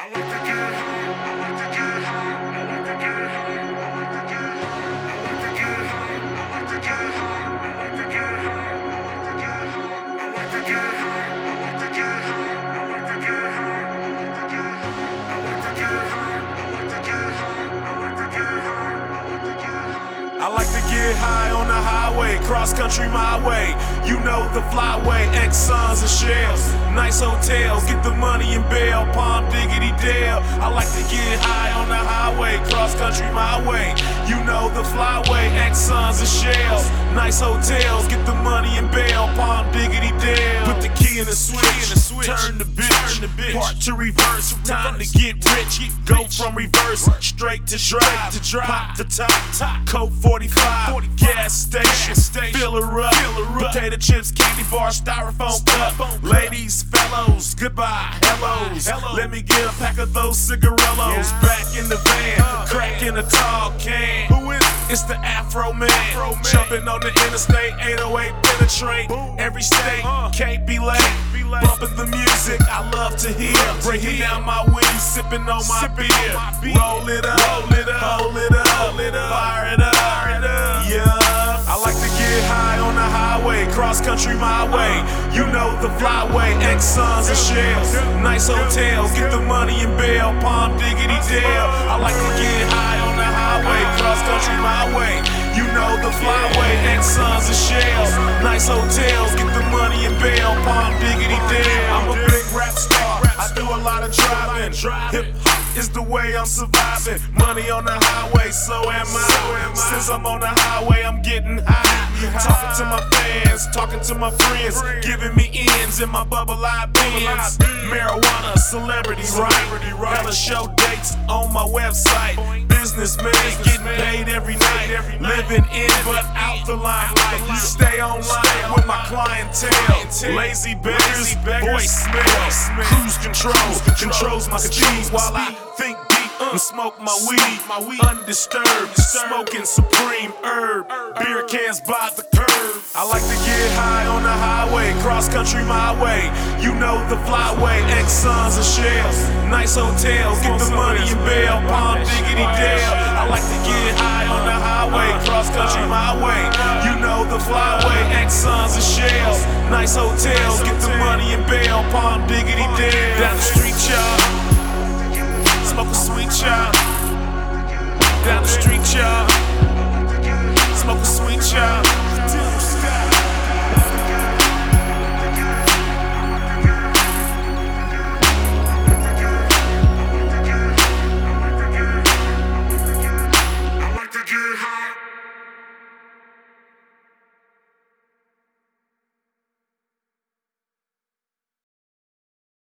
I like to get high on the highway, cross country my way. You know the flyway, Exxons and Shells, nice hotels, get the money in bail, Palm Diggity Dale. I like to get high on the highway, cross country my way. You know the flyway, Exxons and Shells, nice hotels, get the money in bail, Palm Diggity Dale. Put the key in the switch, turn the bitch, part to reverse, time to get rich. Go from reverse straight to drive, pop the top, Coke 45, gas station, fill her up, potato chips, candy bar, styrofoam cup. Ladies, fellows, goodbye, hellos. Let me get a pack of those cigarillos. Back in the van, cracking a tall can. Who is it? It's the Afro Man, jumping on the interstate, 808 penetrate every state, can't be late. Bumping the music I love to hear, breaking down my weed, sipping on my beer. Roll it up, hold it up, fire it up. Yeah, I like to get high on the highway, cross country my way. You know the flyway, Exxons and Shells, nice hotels, get the money in bail, Palm Diggity Dale. I like to get high on the highway, cross country my way. You know the flyway, Exxons and Shells, nice hotels, get the money in bail, Palm Diggity Dale. I'm a big rap star, I do a lot of driving. Hip hop is the way I'm surviving. Money on the highway, so am I. Since I'm on the highway, I'm getting high. Talking to my fans, talking to my friends, giving me ends in my bubble eye Benz. Marijuana, celebrity, right? Hella show dates on my website. Businessman, getting paid every night. Living in but out the limelight. Stay online with my clientele. Lazy beggars, voicemail. Cruise control controls my speed while I think deep and smoke my weed. Undisturbed, smoking supreme herb. Beer cans by the curb. I like to get high on the highway, cross country my way. You know the flyway, Exxons and Shells, nice hotels, get the money in bail, Palm Diggity Dale. I like to get high on the highway, cross country my way. You know the flyway, Exxons and Shells, nice hotels, get the money in bail, Palm Diggity Dale. Down the street, y'all.